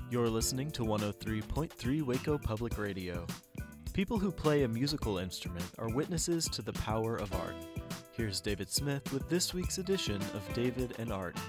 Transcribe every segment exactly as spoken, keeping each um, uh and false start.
You're listening to one oh three point three Waco Public Radio. People who play a musical instrument are witnesses to the power of art. Here's David Smith with this week's edition of David and Art.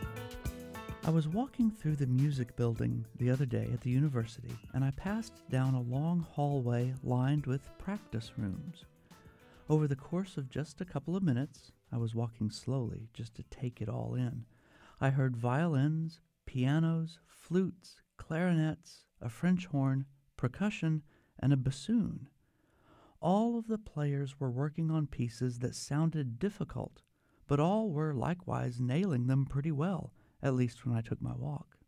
I was walking through the music building the other day at the university, and I passed down a long hallway lined with practice rooms. Over the course of just a couple of minutes, I was walking slowly just to take it all in. I heard violins, pianos, flutes, clarinets, a French horn, percussion, and a bassoon. All of the players were working on pieces that sounded difficult, but all were likewise nailing them pretty well, at least when I took my walk.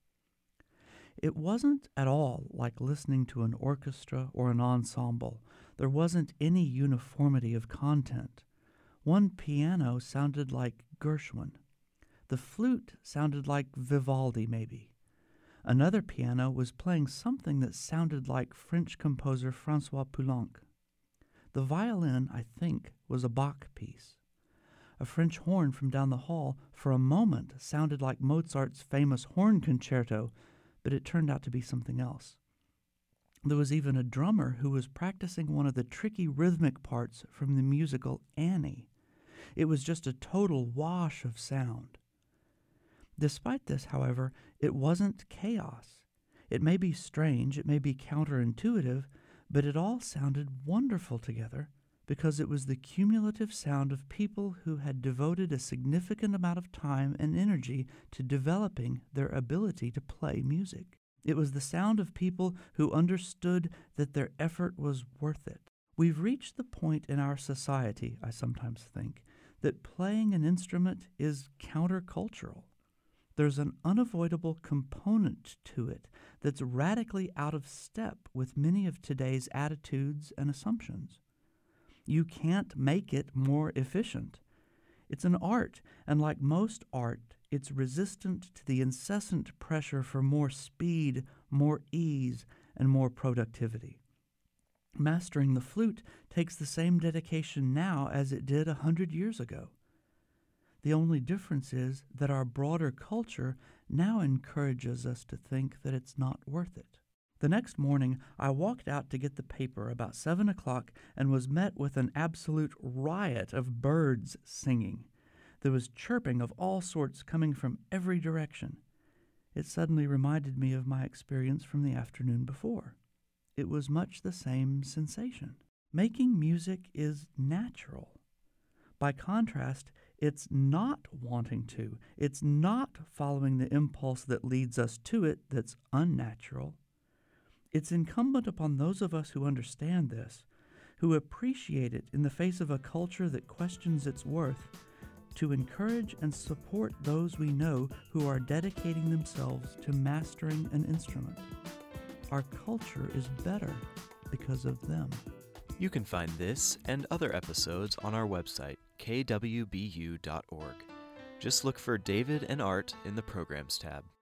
It wasn't at all like listening to an orchestra or an ensemble. There wasn't any uniformity of content. One piano sounded like Gershwin. The flute sounded like Vivaldi, maybe. Another piano was playing something that sounded like French composer François Poulenc. The violin, I think, was a Bach piece. A French horn from down the hall for a moment sounded like Mozart's famous horn concerto, but it turned out to be something else. There was even a drummer who was practicing one of the tricky rhythmic parts from the musical Annie. It was just a total wash of sound. Despite this, however, it wasn't chaos. It may be strange, it may be counterintuitive, but it all sounded wonderful together because it was the cumulative sound of people who had devoted a significant amount of time and energy to developing their ability to play music. It was the sound of people who understood that their effort was worth it. We've reached the point in our society, I sometimes think, that playing an instrument is countercultural. There's an unavoidable component to it that's radically out of step with many of today's attitudes and assumptions. You can't make it more efficient. It's an art, and like most art, it's resistant to the incessant pressure for more speed, more ease, and more productivity. Mastering the flute takes the same dedication now as it did a hundred years ago. The only difference is that our broader culture now encourages us to think that it's not worth it. The next morning, I walked out to get the paper about seven o'clock and was met with an absolute riot of birds singing. There was chirping of all sorts coming from every direction. It suddenly reminded me of my experience from the afternoon before. It was much the same sensation. Making music is natural. By contrast, it's not wanting to. It's not following the impulse that leads us to it that's unnatural. It's incumbent upon those of us who understand this, who appreciate it in the face of a culture that questions its worth, to encourage and support those we know who are dedicating themselves to mastering an instrument. Our culture is better because of them. You can find this and other episodes on our website, k w b u dot org. Just look for David and Art in the Programs tab.